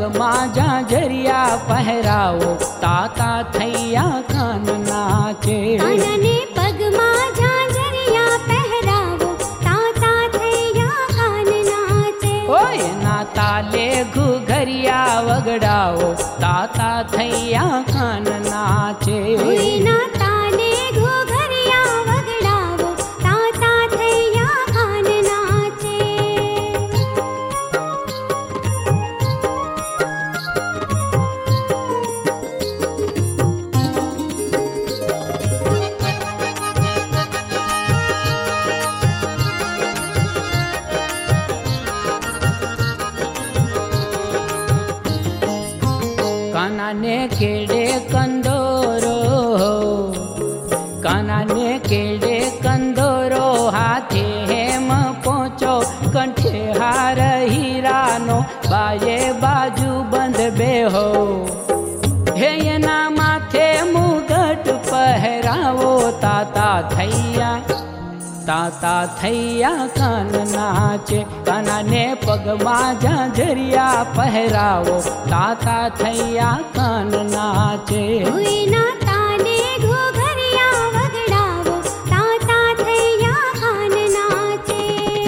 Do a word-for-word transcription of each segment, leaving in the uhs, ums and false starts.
પગમાં ઝાંઝરિયા પહેરાવો તાતા થૈયા કાન નાચે કાનને પગમાં ઝાંઝરિયા પહેરાવો તાતા થૈયા કાન નાચે ઓય ના તાલે ઘુઘરિયા વગડાવો તાતા થૈયા કાન નાચે ના તાલે ઘુઘરિયા વગડાવો તાતા થૈયા કાન નાચે કાનાને કેડે કંદોરો કાનાને કેડે કંદોરો હાથે હેમ પહોંચો કંઠે હાર હીરાનો બાયે બાજુ બંધ બેહો હે એના માથે મુગટ પહેરાવો તાતા થૈયા તાતા થૈયા કાન નાચે કાનાને પગમાં ઝાંઝરિયા પહેરાવો તાતા થૈયા કાન નાચે ના તાલે ઘુઘરિયા વગડાવો તાતા થૈયા કાન નાચે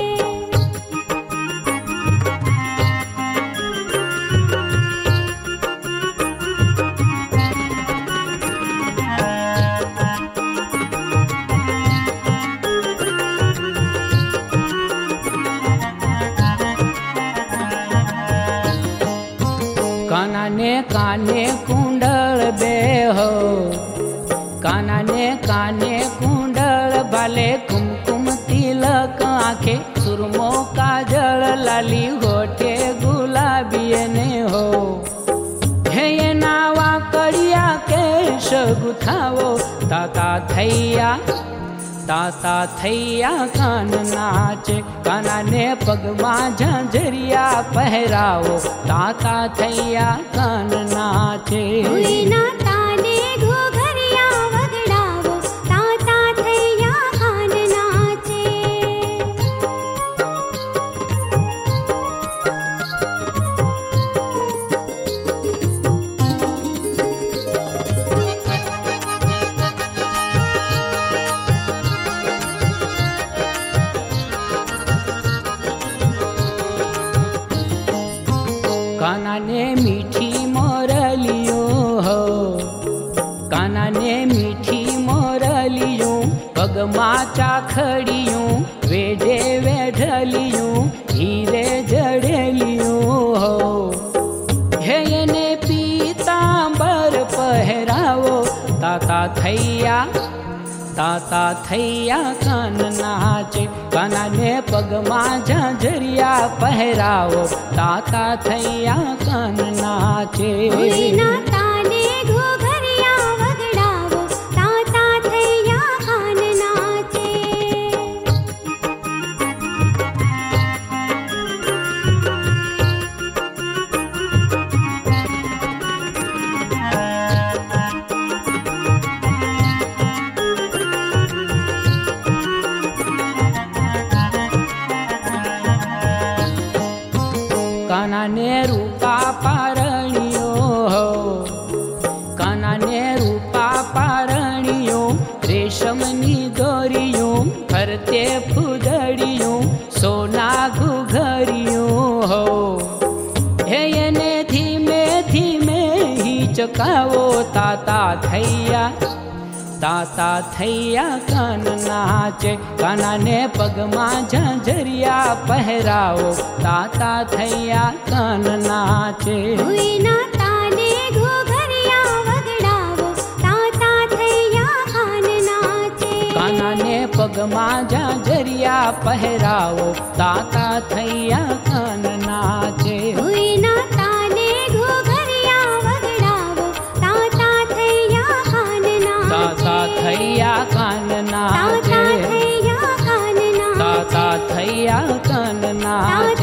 કાનાને કાને કુંડળ બેહો કાનાને કાને કુંડળ ભાલે કુમકુમ તિલક આંખે સુરમો કાજળ લાલી હોઠે ગુલાબી ને હો હે એના વાકડિયા કેશ ગુથાવો તાતા થૈયા તાતા થૈયા કાન નાચે કાનાને પગમાં ઝાંઝરિયા પહેરાવો તાતા થૈયા કાન નાચે ના તાલે ઘુઘરિયા વગડાવો તાતા થૈયા કાન નાચે કાનાને મીઠી મોરલિયો હો કાનાને મીઠી મોરલિયું પગમાં ચાખડિયું વેઢે વેઢલિયું હીરે જડેલિયું હો હે એને પીતાંબર પહેરાવો તાતા થૈયા તાતા થૈયા કાન નાચે કાનાને પગમાં ઝાંઝરિયા પહેરાવો તાતા થૈયા કાન નાચે ના તાલે ઘુઘરિયા વગડાવો તાતા થૈયા કાન નાચે કાનાને રૂપા પારણિયો હો કાનાને રૂપા પારણિયો રેશમની દોરિયું ફરતે ફૂદડિયું સોના ઘુઘરિયું હો હે એને ધીમે ધીમે હિચકાવો તાતા થૈયા તાતા થૈયા કાન નાચે કાનાને પગમાં ઝાંઝરિયા પહેરાવો તાતા થૈયા કાન નાચે ના તાલે ઘુઘરિયા વગડાવો તાતા થૈયા કાન નાચે કાનાને પગમાં ઝાંઝરિયા પહેરાવો તાતા થૈયા કાન નાચે ના તાલે ઘુઘરિયા વગડાવો તાતા થૈયા કાન નાચે તાતા થૈયા કાન નાચે તાતા થૈયા કાન નાચે તાતા થૈયા કાન નાચે